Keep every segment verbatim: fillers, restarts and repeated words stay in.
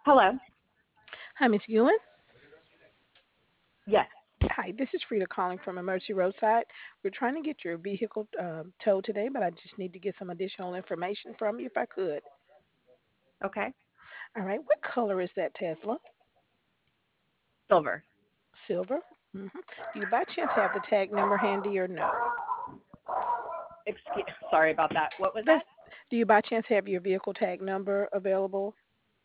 Hello. Hi, Miss Ewan. Yes. Hi, this is Frida calling from Emergency Roadside. We're trying to get your vehicle um, towed today, but I just need to get some additional information from you if I could. Okay. All right, what color is that Tesla? Silver. Silver. hmm Do you by chance have the tag number handy or no? Excuse. Sorry about that. What was That's, that? do you by chance have your vehicle tag number available?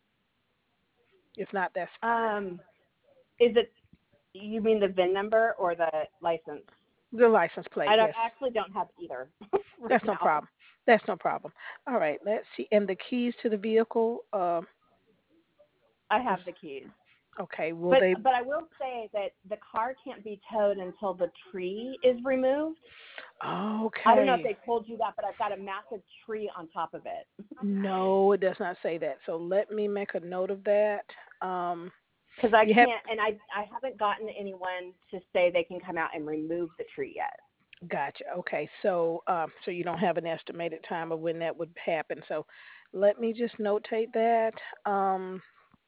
If not, that's fine. Um, is it? You mean the V I N number or the license? The license I plate, don't yes. actually don't have either right That's no now. problem. That's no problem. All right, let's see. And the keys to the vehicle, uh, I is, have the keys. okay, will But they? but I will say that the car can't be towed until the tree is removed. I don't know if Okay. they told you that, but I've got a massive tree on top of it. No, it does not say that. So let me make a note of that. Um, Because I you have can't, and I I haven't gotten anyone to say they can come out and remove the tree yet. gotcha. Okay, so um, so you don't have an estimated time of when that would happen. So let me just notate that, um,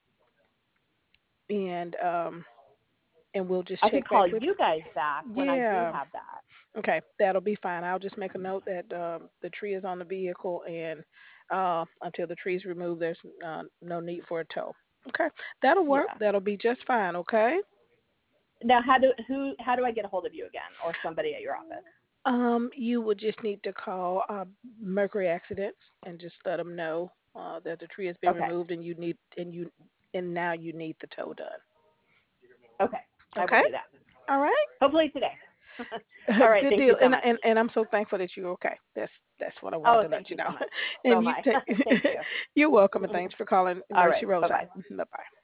and um, and we'll just I could check back call with. you guys back when I do Yeah. have that. Okay, that'll be fine. I'll just make a note that um, the tree is on the vehicle, and uh, until the tree is removed, there's uh, no need for a tow. Okay, that'll work. Yeah. That'll be just fine. Okay. Now, how do who how do I get a hold of you again, or somebody at your office? Um, you would just need to call uh, Mercury Accidents and just let them know uh, that the tree has been Okay. removed and you need and you and now you need the tow done. Okay. I will Okay. do that. All right. Hopefully today. All right. Good Thank deal. you so And much. and and I'm so thankful that you're okay. That's that's what I wanted Oh, to let thank you you know. so much. So And am you I. take Thank you. you're welcome and thanks for calling All Mercy right. Bye Roadside. bye. Bye bye.